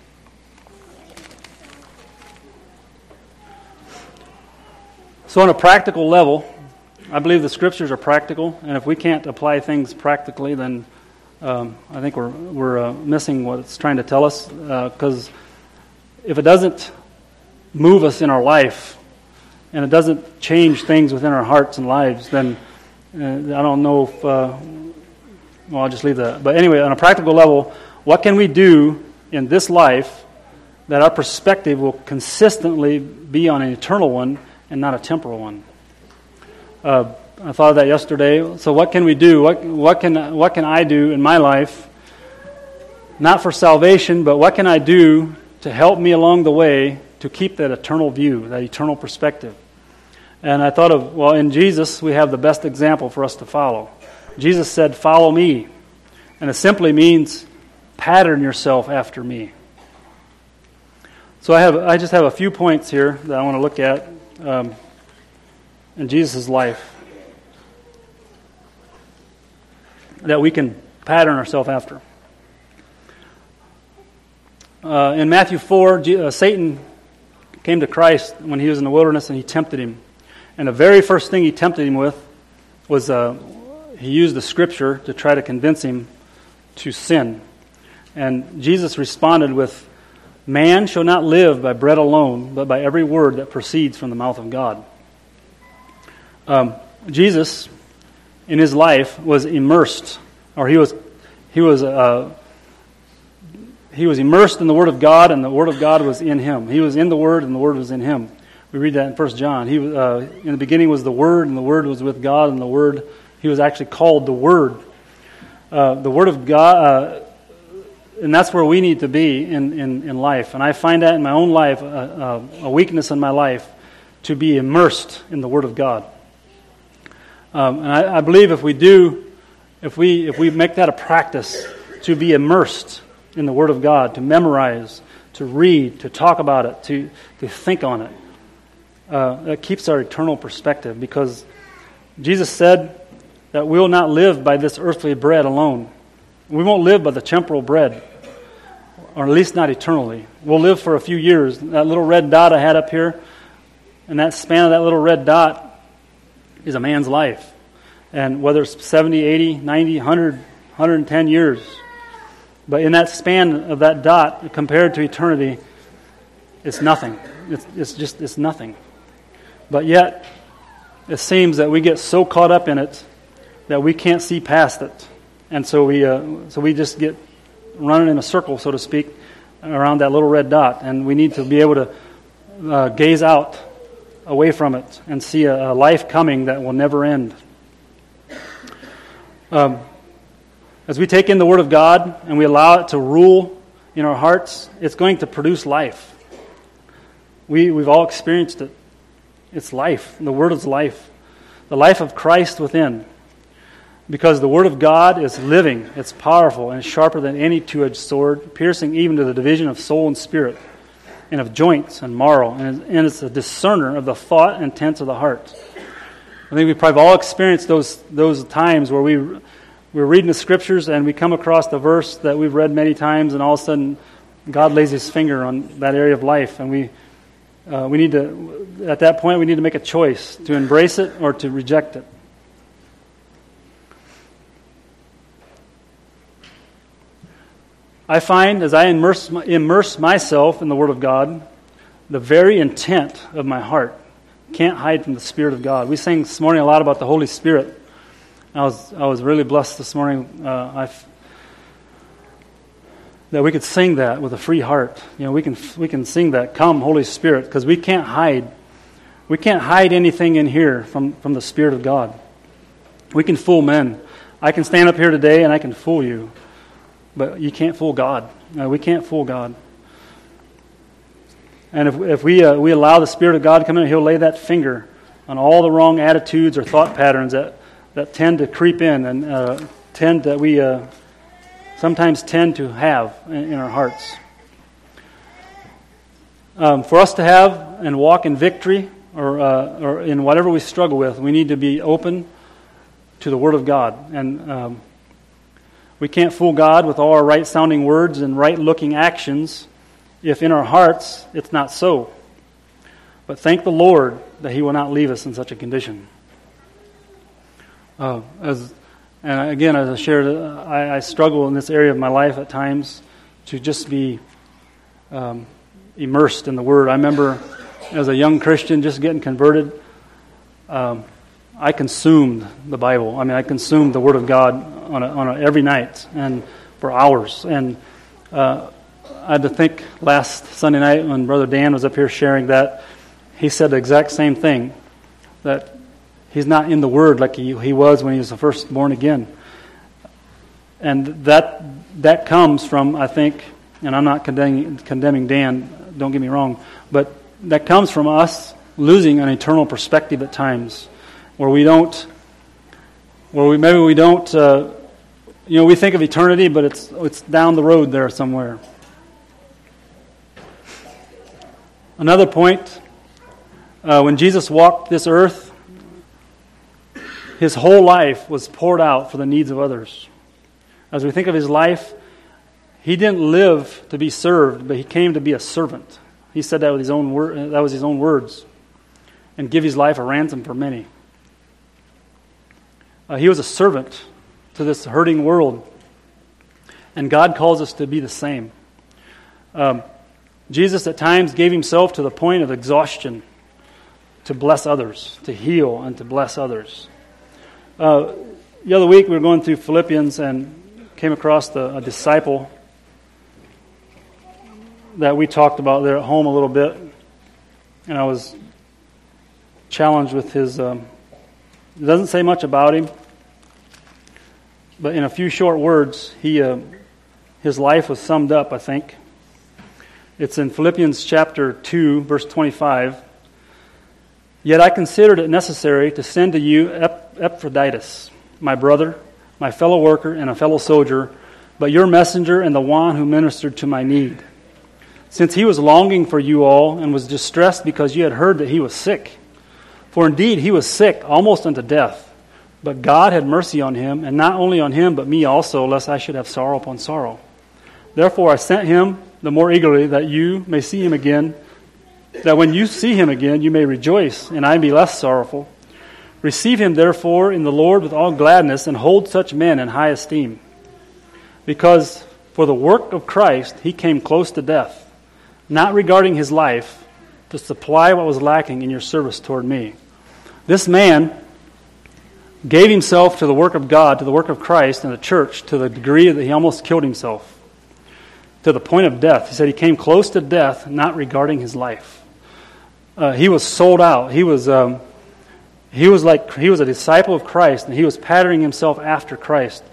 So on a practical level, I believe the Scriptures are practical, and if we can't apply things practically, then um, I think we're we're uh, missing what it's trying to tell us. Because uh, if it doesn't move us in our life, and it doesn't change things within our hearts and lives, then uh, I don't know if. Uh, well, I'll just leave that. But anyway, on a practical level, what can we do in this life that our perspective will consistently be on an eternal one and not a temporal one? Uh, I thought of that yesterday. So what can we do? What what can what can I do in my life, not for salvation, but what can I do to help me along the way to keep that eternal view, that eternal perspective? And I thought of, well, in Jesus, we have the best example for us to follow. Jesus said, "Follow me," and it simply means pattern yourself after me. So I have I just have a few points here that I want to look at. Um, in Jesus' life that we can pattern ourselves after. Uh, in Matthew four, uh, Satan came to Christ when he was in the wilderness and he tempted him. And the very first thing he tempted him with was uh, he used the Scripture to try to convince him to sin. And Jesus responded with, "Man shall not live by bread alone, but by every word that proceeds from the mouth of God." Um, Jesus, in his life, was immersed, or he was he was uh, he was immersed in the Word of God, and the Word of God was in him. He was in the Word, and the Word was in him. We read that in First John. He uh, in the beginning was the Word, and the Word was with God, and the Word he was actually called the Word. Uh, the Word of God, uh, and that's where we need to be in, in, in life. And I find that in my own life, uh, uh, a weakness in my life, to be immersed in the Word of God. Um, and I, I believe if we do, if we if we make that a practice to be immersed in the Word of God, to memorize, to read, to talk about it, to to think on it, uh, that keeps our eternal perspective. Because Jesus said that we will not live by this earthly bread alone. We won't live by the temporal bread, or at least not eternally. We'll live for a few years. That little red dot I had up here, and that span of that little red dot is a man's life. And whether it's seventy, eighty, ninety, one hundred, one hundred ten years. But in that span of that dot, compared to eternity, it's nothing. It's, it's just, it's nothing. But yet, it seems that we get so caught up in it that we can't see past it. And so we, uh, so we just get running in a circle, so to speak, around that little red dot. And we need to be able to uh, gaze out away from it and see a, a life coming that will never end. Um, As we take in the Word of God and we allow it to rule in our hearts, it's going to produce life. We, we've all experienced it. It's life. The Word is life. The life of Christ within. Because the Word of God is living, it's powerful, and it's sharper than any two-edged sword, piercing even to the division of soul and spirit, and of joints and marrow, and it's a discerner of the thought and intents of the heart. I think we've probably all experienced those those times where we, we're reading the Scriptures and we come across the verse that we've read many times, and all of a sudden God lays His finger on that area of life, and we uh, we need to, at that point, we need to make a choice to embrace it or to reject it. I find as I immerse, immerse myself in the Word of God, the very intent of my heart can't hide from the Spirit of God. We sang this morning a lot about the Holy Spirit. I was I was really blessed this morning uh, I've, that we could sing that with a free heart. You know, we can we can sing that, "Come, Holy Spirit," because we can't hide. We can't hide anything in here from, from the Spirit of God. We can fool men. I can stand up here today and I can fool you. But you can't fool God. Uh, we can't fool God. And if if we uh, we allow the Spirit of God to come in, He'll lay that finger on all the wrong attitudes or thought patterns that, that tend to creep in and uh, tend that we uh, sometimes tend to have in, in our hearts. Um, for us to have and walk in victory or uh, or in whatever we struggle with, we need to be open to the Word of God. And um, we can't fool God with all our right-sounding words and right-looking actions if in our hearts it's not so. But thank the Lord that He will not leave us in such a condition. Uh, as and again, as I shared, uh, I, I struggle in this area of my life at times to just be um, immersed in the Word. I remember as a young Christian just getting converted, um, I consumed the Bible. I mean, I consumed the Word of God on a, on a, every night and for hours. And uh, I had to think last Sunday night when Brother Dan was up here sharing that, he said the exact same thing, that he's not in the Word like he, he was when he was first born again. And that that comes from, I think, and I'm not condemning, condemning Dan, don't get me wrong, but that comes from us losing an eternal perspective at times, where we don't, where we maybe we don't, uh, you know, we think of eternity, but it's it's down the road there somewhere. Another point, uh, when Jesus walked this earth, His whole life was poured out for the needs of others. As we think of His life, He didn't live to be served, but He came to be a servant. He said that with his own word. That was His own words, and give His life a ransom for many. Uh, he was a servant to this hurting world, and God calls us to be the same. Um, Jesus at times gave Himself to the point of exhaustion to bless others, to heal and to bless others. Uh, the other week we were going through Philippians and came across the, a disciple that we talked about there at home a little bit, and I was challenged with his, um, it doesn't say much about him, but in a few short words, he uh, his life was summed up, I think. It's in Philippians chapter two, verse twenty-five. Yet I considered it necessary to send to you Ep- Epaphroditus, my brother, my fellow worker, and a fellow soldier, but your messenger and the one who ministered to my need. Since he was longing for you all and was distressed because you had heard that he was sick. For indeed he was sick, almost unto death. But God had mercy on him, and not only on him, but me also, lest I should have sorrow upon sorrow. Therefore I sent him the more eagerly, that you may see him again, that when you see him again, you may rejoice, and I be less sorrowful. Receive him therefore in the Lord with all gladness, and hold such men in high esteem. Because for the work of Christ he came close to death, not regarding his life, to supply what was lacking in your service toward me. This man gave himself to the work of God, to the work of Christ and the church, to the degree that he almost killed himself, to the point of death. He said he came close to death, not regarding his life. Uh, he was sold out. He was um, he was like he was a disciple of Christ, and he was patterning himself after Christ.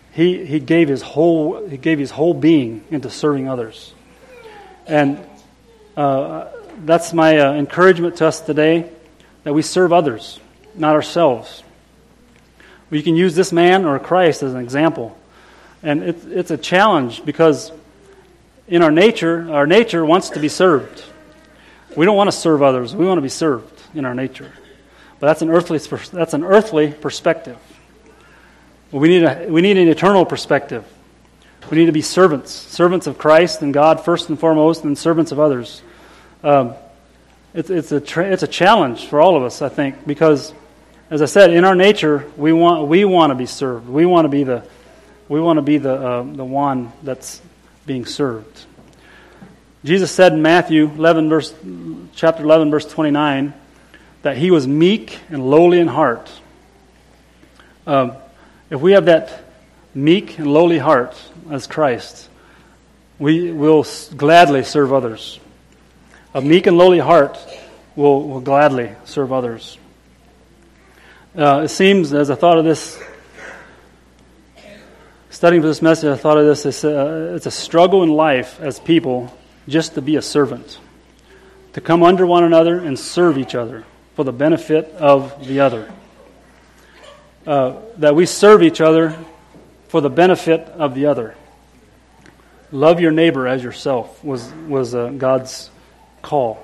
he he gave his whole he gave his whole being into serving others. And uh, that's my uh, encouragement to us today, that we serve others, not ourselves. We can use this man or Christ as an example. And it, it's a challenge because in our nature, our nature wants to be served. We don't want to serve others. We want to be served in our nature. But that's an earthly that's an earthly perspective. We need a we need an eternal perspective. We need to be servants, servants of Christ and God first and foremost, and servants of others. Um, it's it's a tra- it's a challenge for all of us, I think, because, as I said, in our nature, we want we want to be served. We want to be the we want to be the uh, the one that's being served. Jesus said in Matthew eleven, verse chapter eleven, verse twenty-nine, that he was meek and lowly in heart. Um, if we have that meek and lowly heart as Christ, we will gladly serve others. A meek and lowly heart will, will gladly serve others. Uh, it seems, as I thought of this, studying for this message, I thought of this, it's a, it's a struggle in life as people just to be a servant, to come under one another and serve each other for the benefit of the other. Uh, that we serve each other for the benefit of the other. Love your neighbor as yourself was was uh, God's call.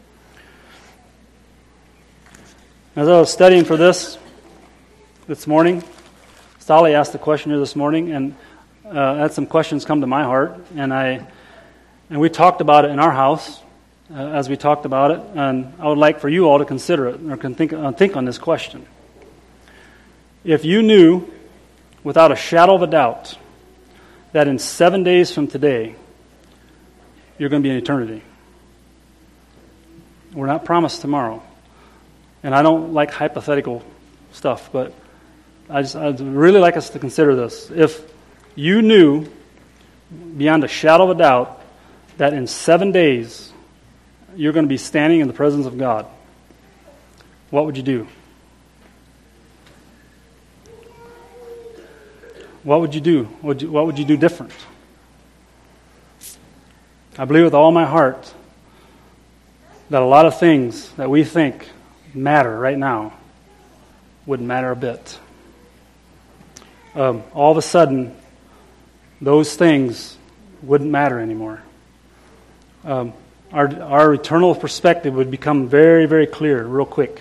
As I was studying for this this morning, Sally asked a question here this morning, and uh, I had some questions come to my heart, and I and we talked about it in our house uh, as we talked about it, and I would like for you all to consider it or can think uh, think on this question. If you knew without a shadow of a doubt that in seven days from today you're going to be in eternity. We're not promised tomorrow. And I don't like hypothetical stuff, but I just I'd really like us to consider this. If you knew beyond a shadow of a doubt that in seven days you're going to be standing in the presence of God, what would you do? What would you do? What would you, what would you do different? I believe with all my heart that a lot of things that we think matter right now wouldn't matter a bit. Um, all of a sudden, those things wouldn't matter anymore. Um, our, our eternal perspective would become very, very clear real quick.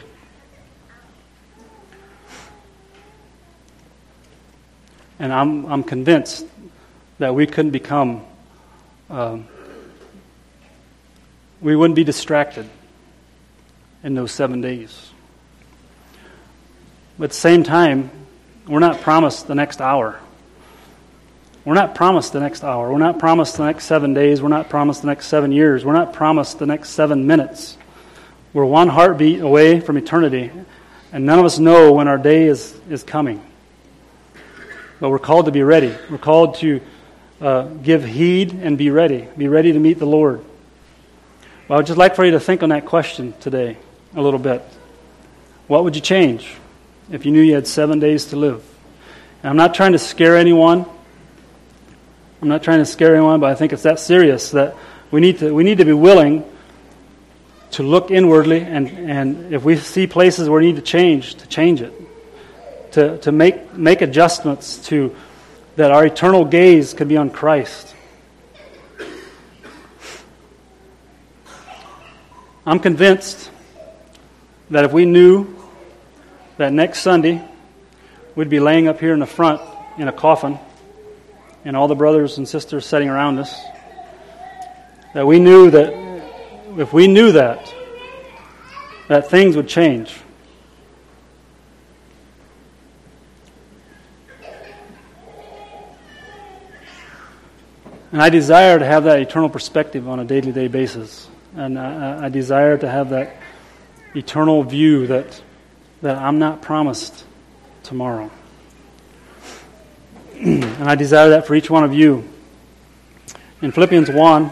And I'm I'm convinced that we couldn't become, um, we wouldn't be distracted in those seven days. But at the same time, we're not promised the next hour. We're not promised the next hour. We're not promised the next seven days. We're not promised the next seven years. We're not promised the next seven minutes. We're one heartbeat away from eternity, and none of us know when our day is, is coming. But we're called to be ready. We're called to uh, give heed and be ready. Be ready to meet the Lord. Well, I would just like for you to think on that question today a little bit. What would you change if you knew you had seven days to live? And I'm not trying to scare anyone. I'm not trying to scare anyone, but I think it's that serious that we need to we need to be willing to look inwardly, and, and if we see places where we need to change, to change it. To, to make make adjustments to that our eternal gaze could be on Christ. I'm convinced that if we knew that next Sunday we'd be laying up here in the front in a coffin and all the brothers and sisters sitting around us, that we knew that if we knew that, that things would change. And I desire to have that eternal perspective on a day-to-day basis. And I, I desire to have that eternal view that that I'm not promised tomorrow. And I desire that for each one of you. In Philippians one,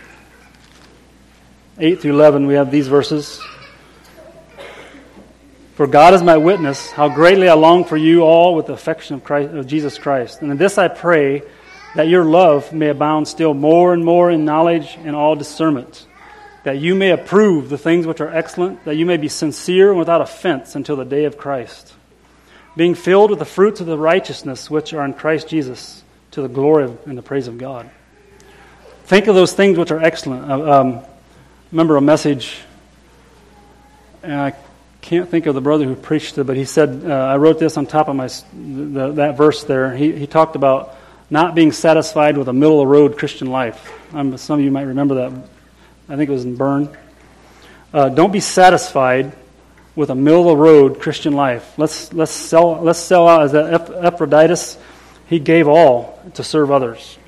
eight through eleven, we have these verses. For God is my witness, how greatly I long for you all with the affection of, Christ, of Jesus Christ. And in this I pray, that your love may abound still more and more in knowledge and all discernment, that you may approve the things which are excellent, that you may be sincere and without offense until the day of Christ, being filled with the fruits of the righteousness which are in Christ Jesus, to the glory of, and the praise of God. Think of those things which are excellent. Uh, um, remember a message, and I can't think of the brother who preached it, but he said, uh, I wrote this on top of my the, that verse there. He, he talked about not being satisfied with a middle-of-the-road Christian life. Um, some of you might remember that. I think it was in Bern. Uh, don't be satisfied with a middle-of-the-road Christian life. Let's let's sell let's sell out as that Epaphroditus. He gave all to serve others.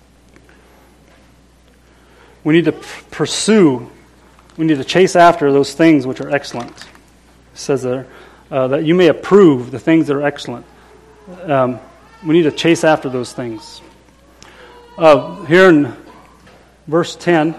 We need to p- pursue. We need to chase after those things which are excellent. It says there uh, that you may approve the things that are excellent. Um, we need to chase after those things. Uh, here in verse ten,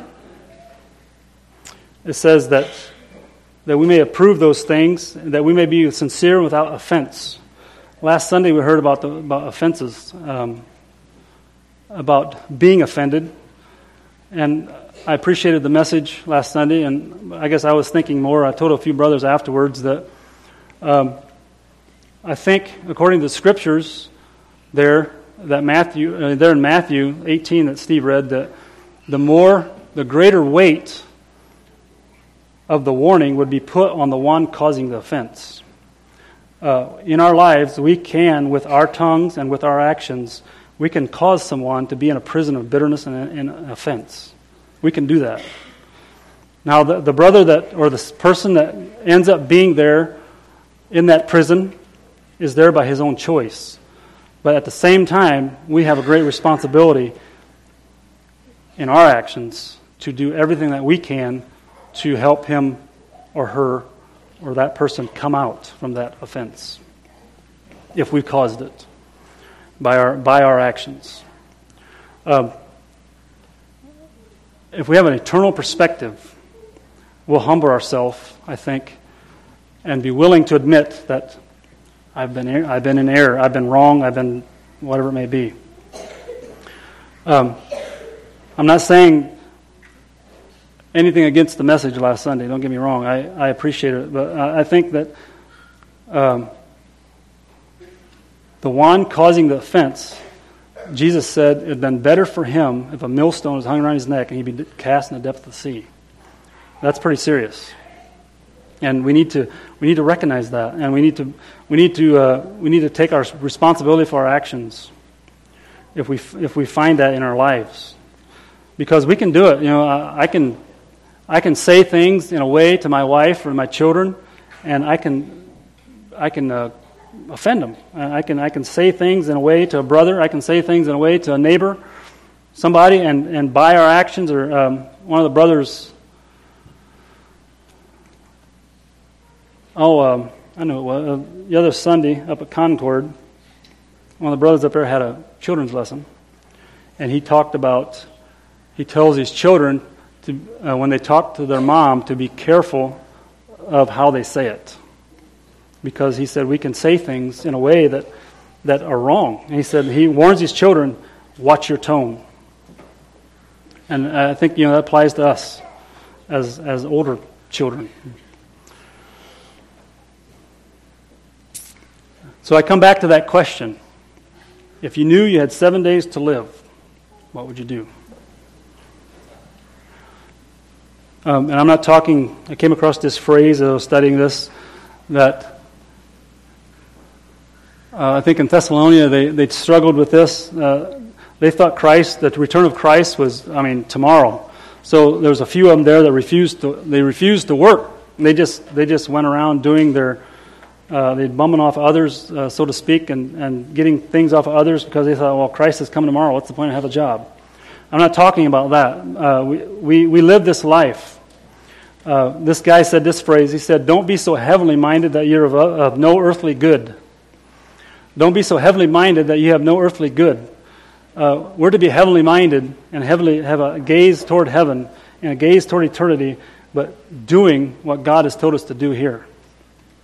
it says that that we may approve those things, that we may be sincere without offense. Last Sunday we heard about the about offenses, um, about being offended, and I appreciated the message last Sunday. And I guess I was thinking more. I told a few brothers afterwards that um, I think, according to the scriptures, there that Matthew uh, there in Matthew eighteen that Steve read, that the more the greater weight of the warning would be put on the one causing the offense. Uh, in our lives, we can, with our tongues and with our actions, we can cause someone to be in a prison of bitterness and, and offense. We can do that. Now, the, the brother that, or the person that ends up being there in that prison is there by his own choice. But at the same time, we have a great responsibility in our actions to do everything that we can to help him or her or that person come out from that offense, if we caused it by our by our actions. Um, if we have an eternal perspective, we'll humble ourselves, I think, and be willing to admit that I've been I've been in error, I've been wrong, I've been whatever it may be. Um, I'm not saying anything against the message last Sunday. Don't get me wrong. I, I appreciate it. But I think that um, the one causing the offense, Jesus said it had been better for him if a millstone was hung around his neck and he'd be cast in the depth of the sea. That's pretty serious. And we need to we need to recognize that, and we need to we need to uh, we need to take our responsibility for our actions if we if we find that in our lives, because we can do it. You know, I, I can. I can say things in a way to my wife or my children, and I can, I can uh, offend them. I can, I can say things in a way to a brother. I can say things in a way to a neighbor, somebody, and, and by our actions, or um, one of the brothers. Oh, um, I know. Uh, the other Sunday up at Concord, one of the brothers up there had a children's lesson, and he talked about. He tells his children, To, uh, when they talk to their mom, to be careful of how they say it, because he said we can say things in a way that that are wrong. And he said he warns his children, watch your tone. And I think you know that applies to us as as older children. So I come back to that question: if you knew you had seven days to live, what would you do? Um, and I'm not talking, I came across this phrase as I was studying this, that uh, I think in Thessalonica they, they struggled with this. Uh, they thought Christ, that the return of Christ was, I mean, tomorrow. So there was a few of them there that refused to, they refused to work. They just they just went around doing their, uh, they bumming off others, uh, so to speak, and, and getting things off of others because they thought, well, Christ is coming tomorrow. What's the point of having a job? I'm not talking about that. Uh, we, we, we live this life. Uh, this guy said this phrase. He said, don't be so heavenly minded that you're of, of no earthly good. Don't be so heavenly minded that you have no earthly good. Uh, we're to be heavenly minded and heavenly have a gaze toward heaven and a gaze toward eternity, but doing what God has told us to do here.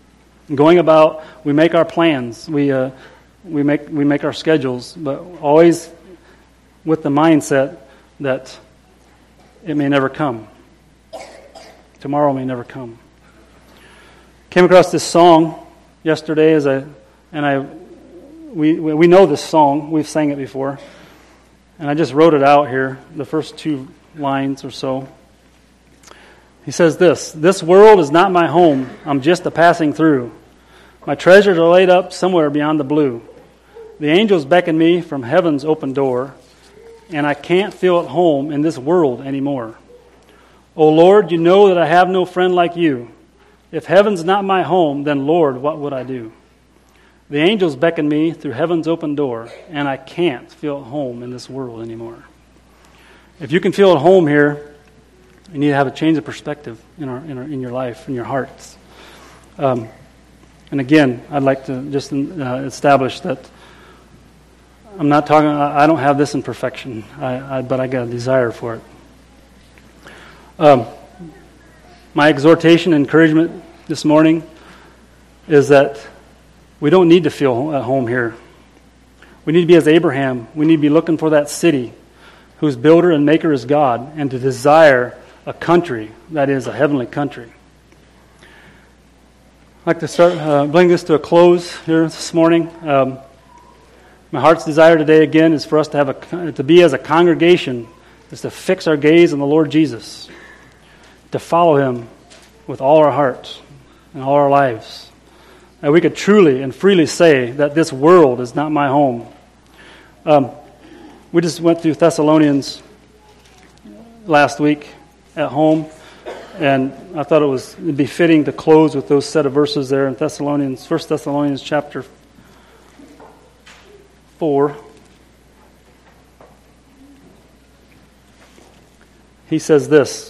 Going about, we make our plans, we uh, we make we make our schedules, but always with the mindset that it may never come. Tomorrow may never come. Came across this song yesterday as I and I we we know this song, we've sang it before, and I just wrote it out here, the first two lines or so. He says this: "This world is not my home, I'm just a passing through. My treasures are laid up somewhere beyond the blue. The angels beckon me from heaven's open door, and I can't feel at home in this world anymore. O Lord, you know that I have no friend like you. If heaven's not my home, then Lord, what would I do? The angels beckon me through heaven's open door, and I can't feel at home in this world anymore." If you can feel at home here, you need to have a change of perspective in our in, our, in your life, in your hearts. Um, and again, I'd like to just uh, establish that I'm not talking. I don't have this in perfection, I, I, but I got a desire for it. Um, my exhortation, encouragement this morning is that we don't need to feel at home here. We need to be as Abraham. We need to be looking for that city whose builder and maker is God, and to desire a country that is a heavenly country. I'd like to start uh, bring this to a close here this morning. Um, my heart's desire today again is for us to have a to be as a congregation is to fix our gaze on the Lord Jesus, to follow Him with all our hearts and all our lives, and we could truly and freely say that this world is not my home. Um, we just went through Thessalonians last week at home, and I thought it was befitting to close with those set of verses there in Thessalonians, First Thessalonians chapter four. He says this,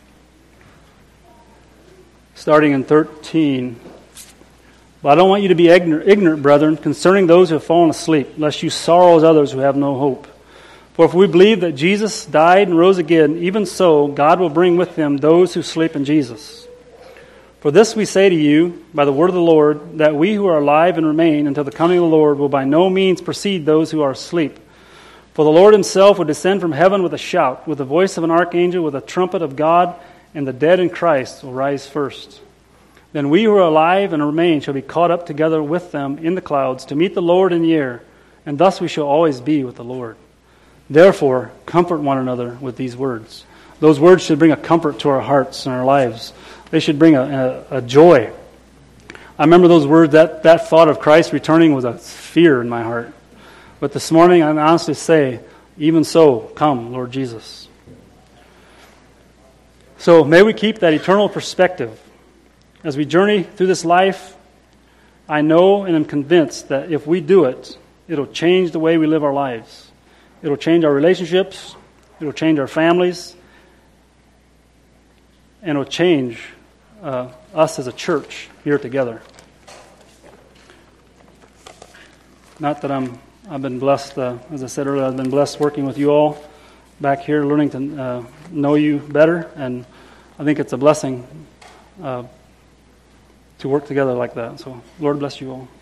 starting in thirteen: "But I don't want you to be ignorant, ignorant, brethren, concerning those who have fallen asleep, lest you sorrow as others who have no hope. For if we believe that Jesus died and rose again, even so God will bring with Him those who sleep in Jesus. For this we say to you by the word of the Lord, that we who are alive and remain until the coming of the Lord will by no means precede those who are asleep. For the Lord Himself will descend from heaven with a shout, with the voice of an archangel, with a trumpet of God, and the dead in Christ will rise first. Then we who are alive and remain shall be caught up together with them in the clouds to meet the Lord in the air, and thus we shall always be with the Lord. Therefore, comfort one another with these words." Those words should bring a comfort to our hearts and our lives. They should bring a, a, a joy. I remember those words, that, that thought of Christ returning was a fear in my heart. But this morning, I can honestly say, even so, come, Lord Jesus. So may we keep that eternal perspective. As we journey through this life, I know and am convinced that if we do it, it'll change the way we live our lives. It'll change our relationships, it'll change our families, and it'll change uh, us as a church here together. Not that I'm, I've been blessed, uh, as I said earlier, I've been blessed working with you all back here, learning to uh, know you better, and I think it's a blessing uh, to work together like that. So, Lord bless you all.